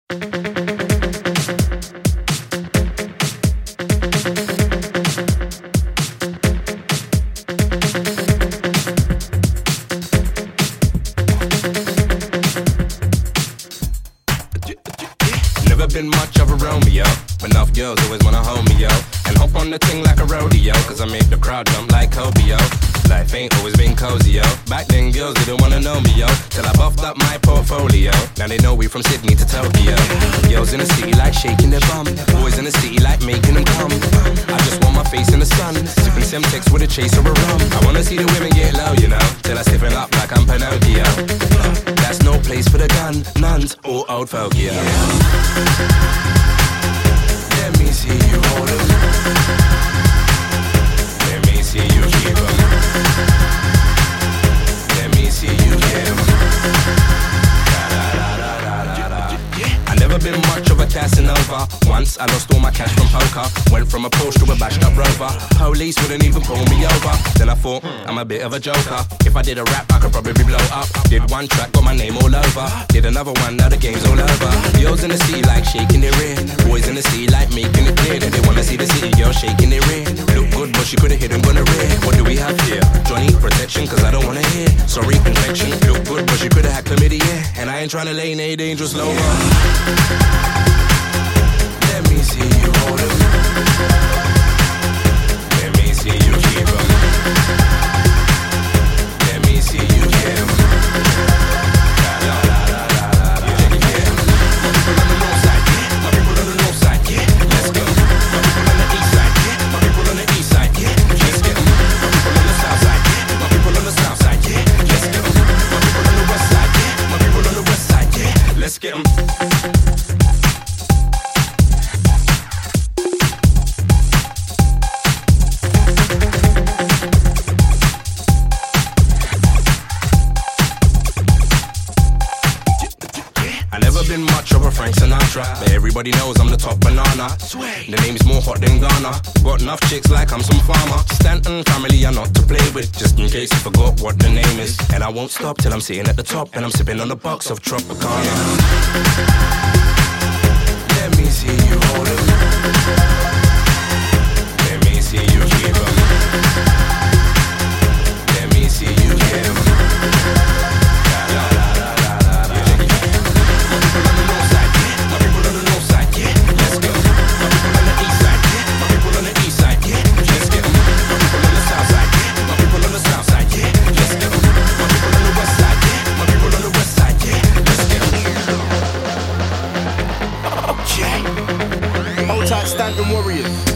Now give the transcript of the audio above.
Never been much of a Romeo, but enough girls always wanna hold me, yo. And hop on the ting like a rodeo, cause I make the crowd jump like Kobe, yo. Life ain't always been cozy, yo. Back then girls didn't wanna know me, yo, till I buffed up my portfolio. Now they know we from Sydney to Tokyo. Girls in the city like shaking their bum, boys in the city like making them come. I just want my face in the sun, sipping Semtex with a chaser of rum. I wanna see the women get low, you know, till I stiffen up like I'm Pinocchio. That's no place for the gun, nuns or old folk, yeah. Let me see you hold 'em. Let me see you keep 'em. Let me see you give 'em. I never been much of a Casanova. Once I lost all my cash from poker. Went from a Porsche to a bashed up Rover. Police wouldn't even pull me over. Then I thought, I'm a bit of a joker. If I did a rap, I could probably blow up. Did one track, got my name all over. Did another one, now the game's all over. Girls in the city like shaking their rear. Boys in the city like making it clear that they wanna see the city girl shaking their rear. Look good, but she could've hit and gonna rear. What do we have here? Johnny protection, cause I don't wanna hear. Sorry, infection. Look good, but she could've had chlamydia. And I ain't tryna lay in a dangerous lover. Let me see you hold 'em. Let me see you keep 'em. Let me see you give 'em. My people on the north side, yeah. Let's go. My people on the east side, yeah. My people on the east side, yeah. Let's go. My people on the south side, yeah. My people on the south side, yeah. Let's go. My people on the west side, yeah. My people on the west side, yeah. Let's get 'em. I never been much of a Frank Sinatra, but everybody knows I'm the top banana. The name's more hot than Ghana. Got enough chicks like I'm some farmer. Stanton family are not to play with, just in case you forgot what the name is. And I won't stop till I'm sitting at the top and I'm sipping on a box of Tropicana. Let me see you hold 'em. Let me see you keep 'em. Let me see you give 'em. Stanton Warriors.